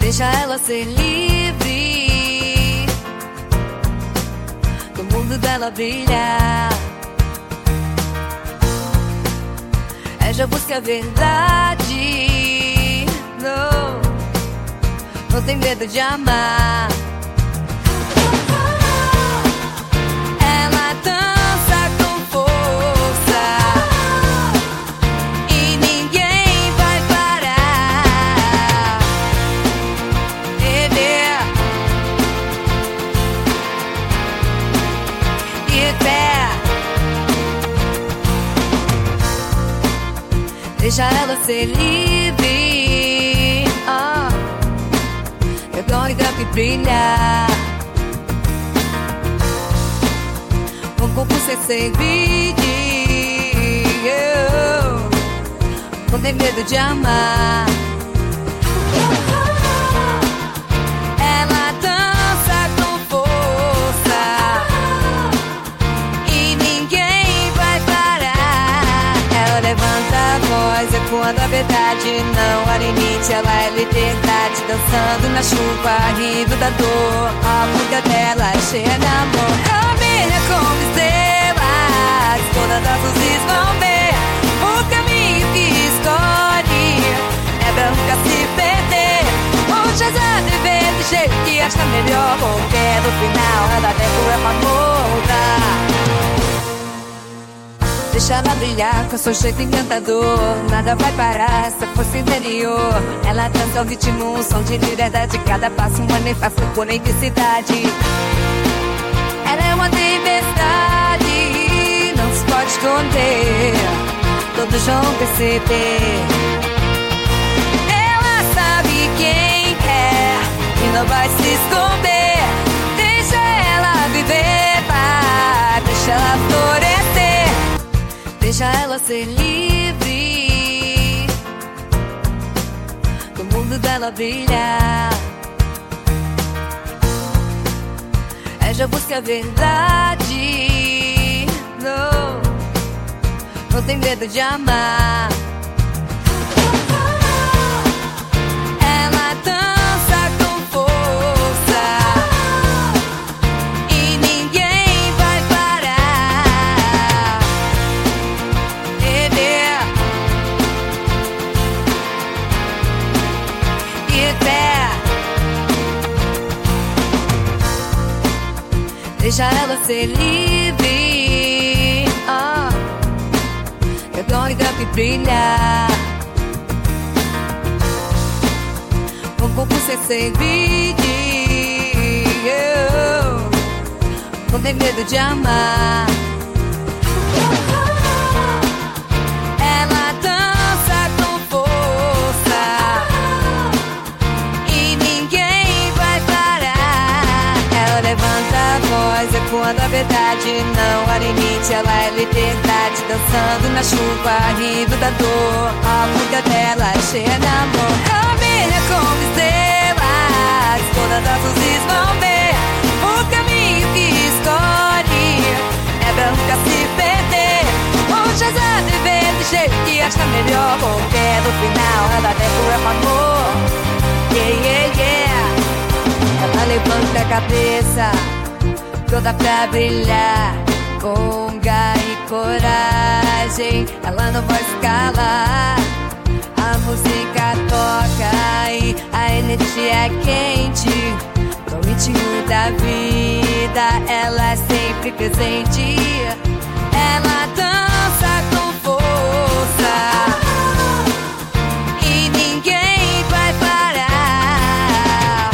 Deixa ela ser livre, do mundo dela brilhar. É já busca a verdade, não tem medo de amar. Ela dança com força e ninguém vai parar. Deixa ela ser livre, é glória que brilha. Um corpo sem vídeo, não tem medo de amar. Ela dança com força e ninguém vai parar. Ela levanta a voz, ecoando a verdade, não há limite, ela é liberdade. Dançando na chuva, rindo da dor, a boca dela é cheia de amor. Ela brilha como estrelas, todas as luzes vão ver o caminho que escolhe. É pra nunca se perder, hoje ela viver do jeito que acha melhor, porque no final ela dentro é famosa. Deixa ela brilhar com seu jeito encantador, nada vai parar essa força interior. Ela dança ao ritmo, um som de liberdade, cada passo manifesta por intensidade. Ela é uma tempestade, não se pode esconder, todos vão perceber. Ela sabe quem é e não vai se esconder. Deixa ela viver, vai, deixa ela florescer. Deixa ela ser livre, do mundo dela brilhar. É já busca a verdade, não tem medo de amar. Ela dança com força e ninguém vai parar. Deixa ela ser livre, é glória que brilha. Um corpo sem vídeo, não tem medo de amar. Ela dança com força e ninguém vai parar. Ela levanta a voz, ecoando a verdade, não há limite, ela é liberdade. Dançando na chuva, rindo da dor, a boca dela é cheia de amor. Ela brilha como estrelas, todas as luzes vão ver o caminho que escolhe. É pra nunca se perder, hoje ela viver do jeito que acha melhor, porque no final ela dentro é amor. Ela levanta a cabeça toda pra brilhar, com garra e coragem. Ela não vai escalar, a música toca e a energia é quente. No ritmo da vida, ela é sempre presente. Ela dança com força e ninguém vai parar.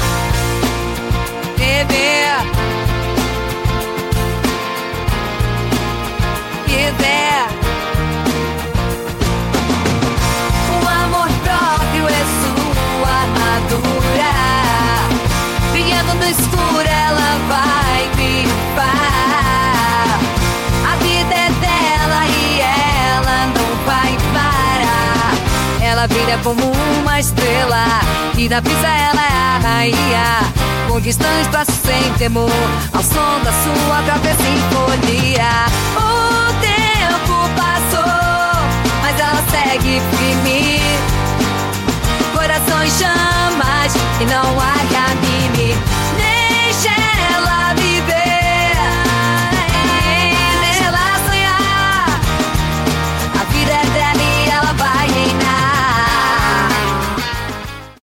O amor próprio é sua armadura, brilhando no escuro ela vai brilhar. A vida é dela e ela não vai parar. Ela brilha como uma estrela e na brisa ela é a rainha, conquistando espaço sem temor, ao som da sua própria sinfonia. O tempo passou, mas ela segue firme, coração em chamas, e não há caminho. Deixa ela